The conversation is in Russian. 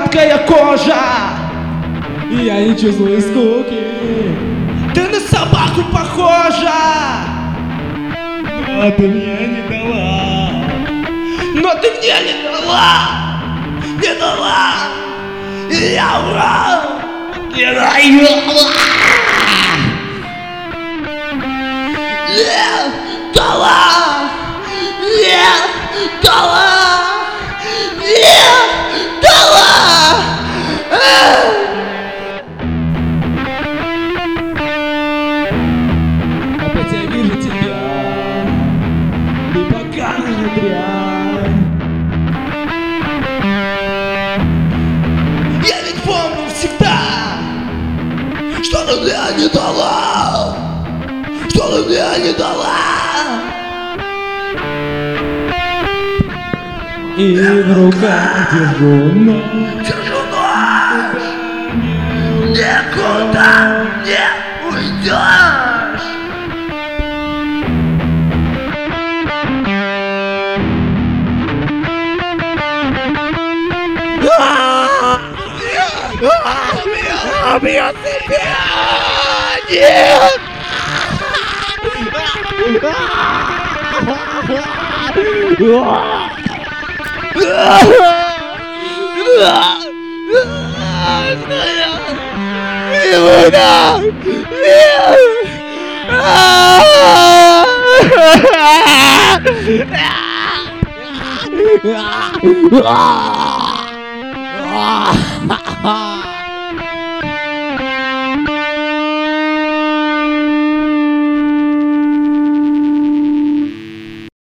гладкая кожа, и я не чувствую скуки. ты на собаку похожа, Но ты мне не дала. но ты мне не дала, и я врал, не даю. Не дала, не дала, не дала. Опять я вижу тебя, ты поганая дрянь. Я ведь помню всегда, что ты мне не дала, что ты мне не дала. И в руках держу нож. Держу нож, никуда не уйдешь. Убью себя! Нет! Ah!